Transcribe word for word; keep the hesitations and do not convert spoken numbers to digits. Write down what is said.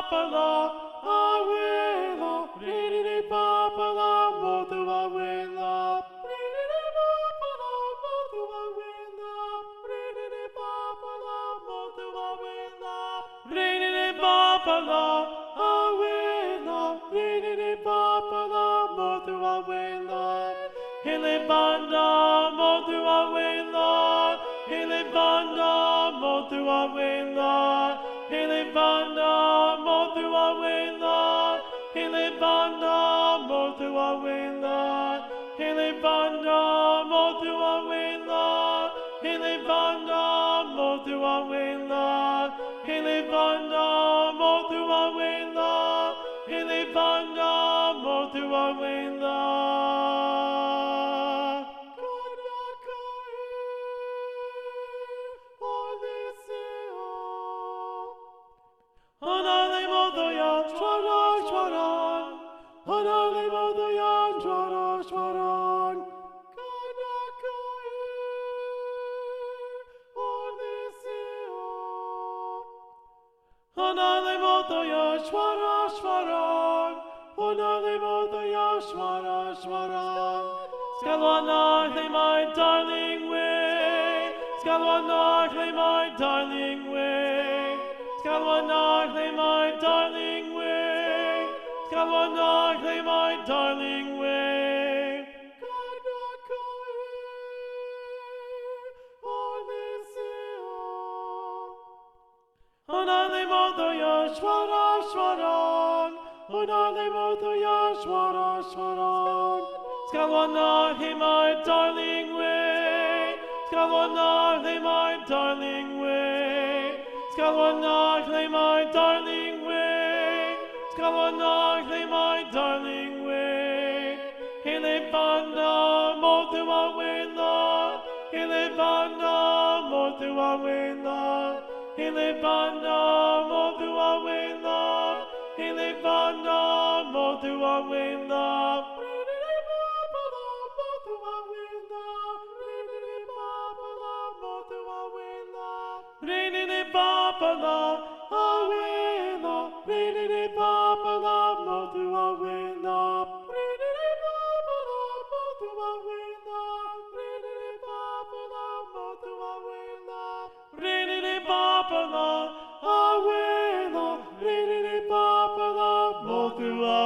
papa la, abuela, rididi papa la, motu abuela, rididi papa la, motu abuela, rididi papa la, motu abuela, rididi papa la, abuela, rididi papa la, motu abuela, hele banda, motu abuela, hele banda, motu abuela, hele banda, motu abuela, hele banda, motu abuela, hele banda, motu abuela, hele banda, motu abuela, hele banda, motu abuela, hele banda, motu abuela. Hanale modoya shwara shwaran, hanale modoya shwara shwaran, kanakai odiseo. Hanale modoya shwara shwaran, hanale modoya shwara shwaran. Skalwanachle, my darling way, Skalwanachle, my darling way. Skalwanachle, my darling way, Skalwanachle, my darling way. Hanale modoya shwara shwaran, hanale modoya shwara shwaran. Skalwanachle, my darling way, Skalwanachle, my darling way. Skalwanachle, my darling way, Skalwanachle, my darling way. Hele banda, motu abuela, hele banda, motu abuela, hele banda, motu abuela, hele banda, motu abuela. Rididi papa la, abuela, rididi papa la, motu abuela, rididi papa la, motu abuela, rididi papa la, motu abuela, rididi papa la, abuela, rididi papa la, motu abuela.